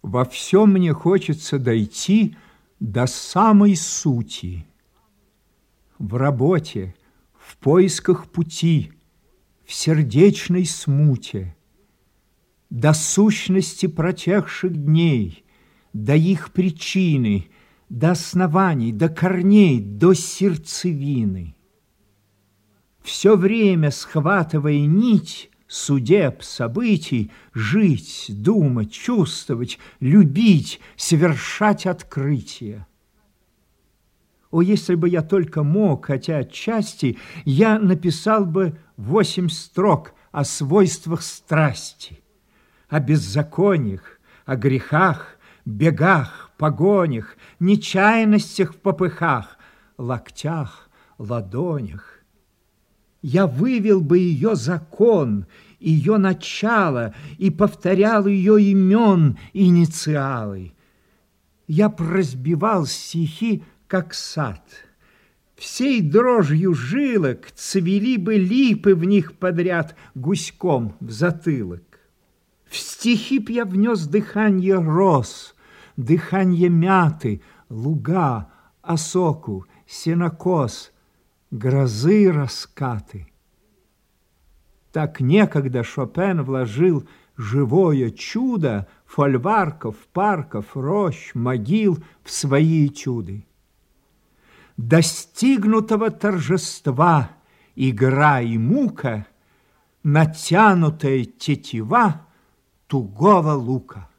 Во всем мне хочется дойти до самой сути. В работе, в поисках пути, в сердечной смуте, до сущности протекших дней, до их причины, до оснований, до корней, до сердцевины. Все время, схватывая нить судеб, событий, жить, думать, чувствовать, любить, совершать открытия. О, если бы я только мог, хотя отчасти, я написал бы 8 строк о свойствах страсти, о беззакониях, о грехах, бегах, погонях, нечаянностях в попыхах, локтях, ладонях. Я вывел бы ее закон, ее начало и повторял ее имен, инициалы. Я прозбивал стихи, как сад. Всей дрожью жилок цвели бы липы в них подряд гуськом в затылок. В стихи б я внес дыханье роз, дыханье мяты, луга, осоку, сенокос, грозы раскаты. Так некогда Шопен вложил живое чудо фольварков, парков, рощ, могил в свои этюды. Достигнутого торжества игра и мука, натянутая тетива тугого лука.